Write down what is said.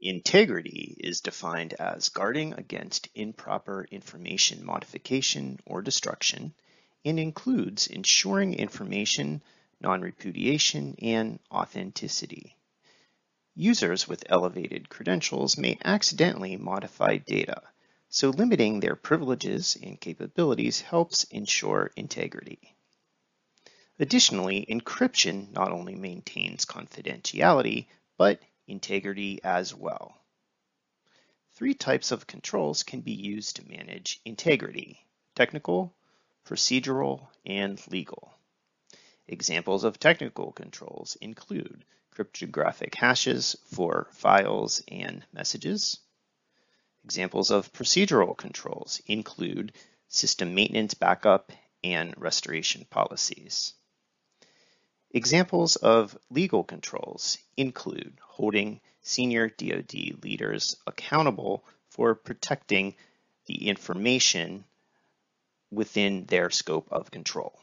Integrity is defined as guarding against improper information modification or destruction and includes ensuring information non-repudiation and authenticity. Users with elevated credentials may accidentally modify data, so limiting their privileges and capabilities helps ensure integrity. Additionally, encryption not only maintains confidentiality, but integrity as well. Three types of controls can be used to manage integrity: technical, procedural, and legal. Examples of technical controls include cryptographic hashes for files and messages. Examples of procedural controls include system maintenance backup and restoration policies. Examples of legal controls include holding senior DoD leaders accountable for protecting the information within their scope of control.